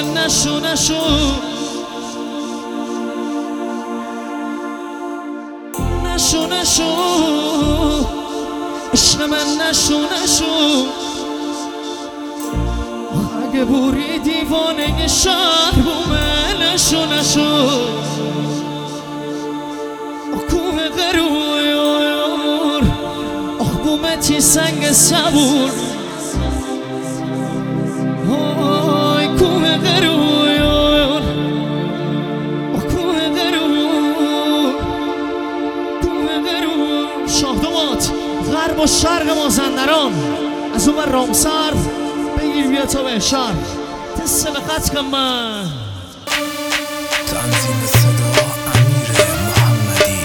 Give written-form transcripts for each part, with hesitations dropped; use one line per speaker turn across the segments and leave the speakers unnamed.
نشو نشو نشو نشو عشق من نشو نشو اگه بوری دیوانه شهر بومه نشو نشو کوه غرور بومتی سنگ صبور کوه غرور کوه غرور کوه غرور شاهدوات غرب و شرق مازندران از اون رامسر بگیر بیا تا به شهر تست قطع کن من
تنظیم صدا امیر محمدی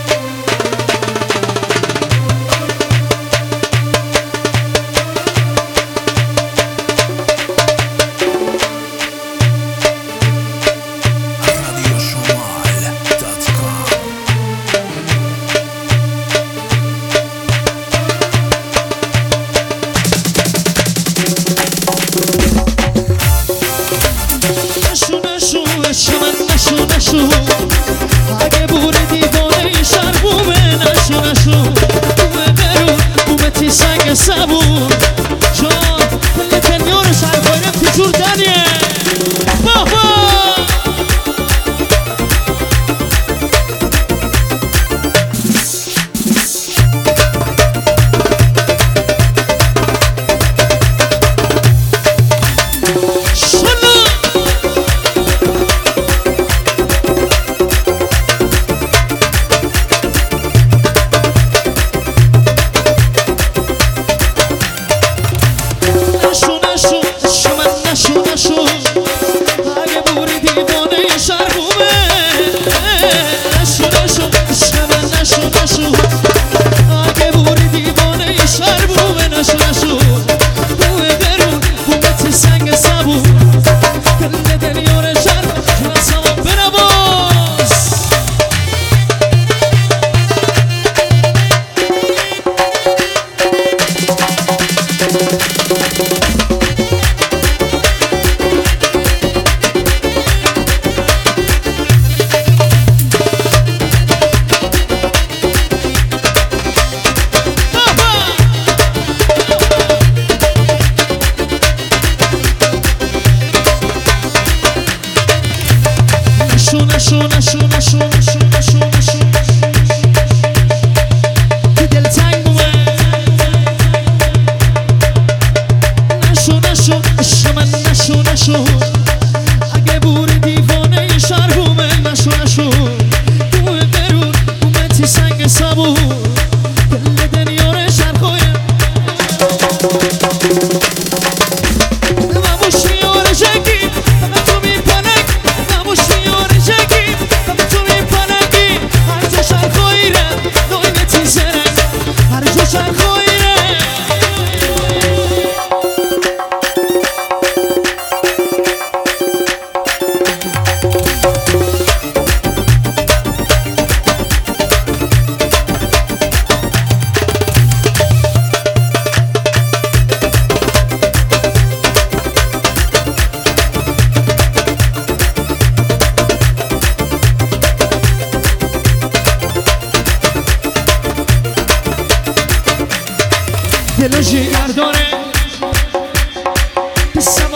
اگه بور دیوانه شهر بومه نشو نشو بومه برون بومه تی سنگ صبور جان کل دنیا رو شهر باید تی جور دنیه بابا اگه بور دیوانه شهر بومه نشو نشو کوه برون بومه تی سنگ صبور کل دنیا رو شهر خویم نموش میاره جنگی همه تو میپنگ نموش میاره جنگی همه تو میپنگی هر جا شهر خویره داینه تی زرنگ هر جا شهر خویره دل جگر داره